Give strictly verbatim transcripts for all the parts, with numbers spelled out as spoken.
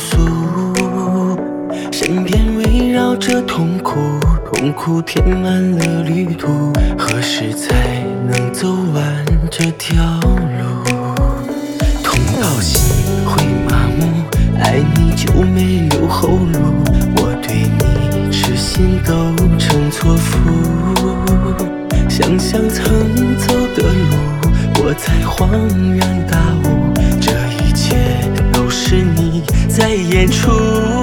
诉，身边围绕着痛苦，痛苦填满了旅途，何时才能走完这条路？痛到心会麻木，爱你就没留后路，我对你痴心都成错付。想想曾走的路，我才恍然大悟，这一切都是你在演出。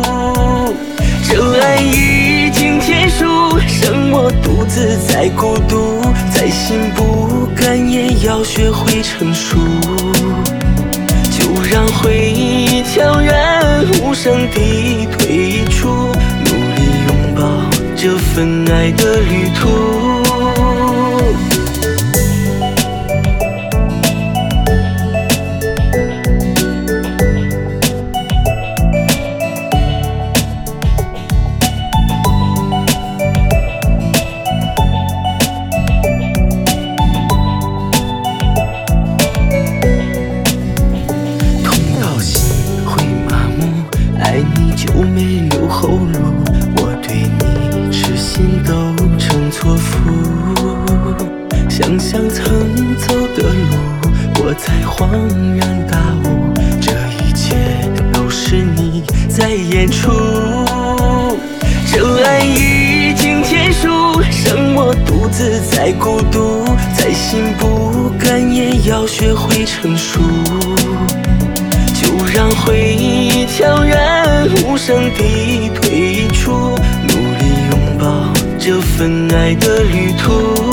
这爱已经结束，剩我独自在孤独，再心不甘也要学会成熟。就让回忆悄然无声地退出，努力拥抱这份爱的旅途。爱你就没留后路，我对你痴心都成错付。想想曾走的路，我才恍然大悟，这一切都是你在演出。这爱已经结束，剩我独自在孤独，再心不甘也要学会成熟。就让回忆悄然无声地退出，努力拥抱这份爱的旅途。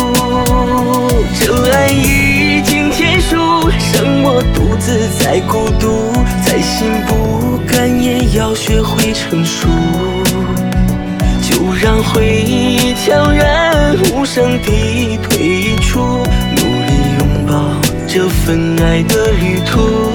这爱已经结束，剩我独自在孤独，再心不甘也要学会成熟。就让回忆悄然无声地退出，努力拥抱这份爱的旅途。